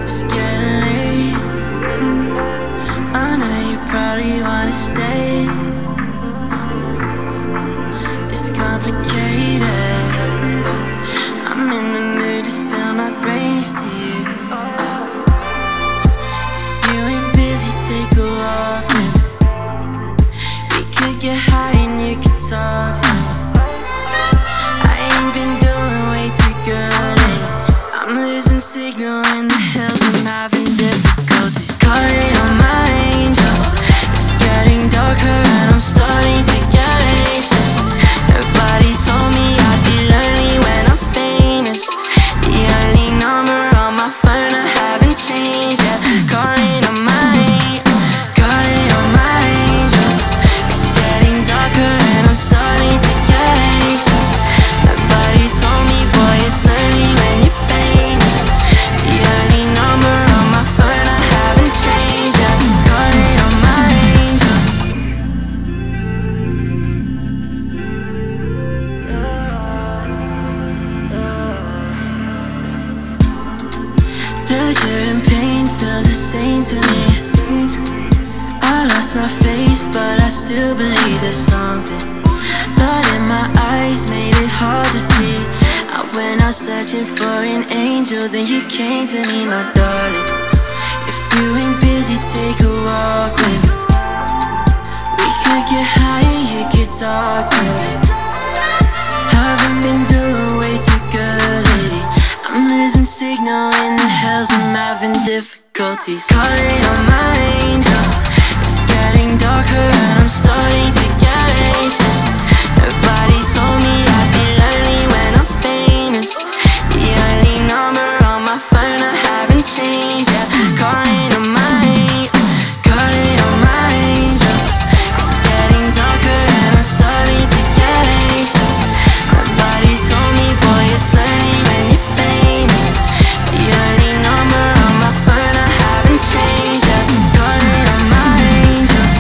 It's getting late. I know you probably wanna stay. It's complicated, but I'm in the mood to spill my brains to you. If you ain't busy, take a walk with me. We could get high and you could talk to me. I ain't been doing way too good lately. I'm losing signal in the hills, I'm having difficulties. Calling on my angels. It's getting darker and I'm starting to get anxious. Nobody told me I'd be lonely when I'm famous. The only number on my phone I haven't changed yet. Calling on my angels. It's getting darker and I'm starting to get anxious. Nobody told me, boy, it's lonely when you're famous. The only number on my phone I haven't changed yet. Calling on my angels. Pleasure and pain feels the same to me. I lost my faith, but I still believe there's something. Blood in my eyes made it hard to see. I went out searching for an angel, then you came to me, my darling. If you ain't busy, take a walk with me. We could get higher, you could talk to me. Haven't been doing way too good lately. I'm losing signal in the hills, I'm having difficulties. Calling on my angels. It's getting darker and I'm starting to get anxious. Nobody told me I'd be lonely when I'm famous. The only number on my phone I haven't changed yet. Calling on my angels. It's getting darker and I'm starting to get anxious. Nobody told me, boy, it's lonely when you're famous. The only number on my phone I haven't changed yet. Calling on my angels.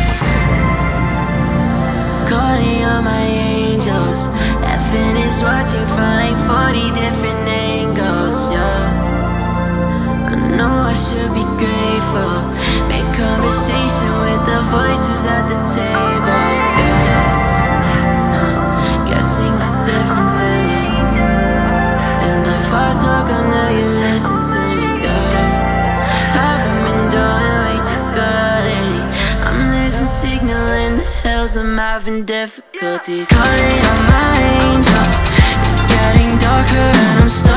Calling on my angels. Heaven is watching from like 40 different angles, yeah. I know I should be grateful. Make conversation with the voices at the table, yeah. Guess things are different to me. And if I talk, I know you listen to me, yeah. Haven't been doing way too good lately. I'm losing signal in the hills, I'm having difficulties. Calling on my angels. It's getting darker and I'm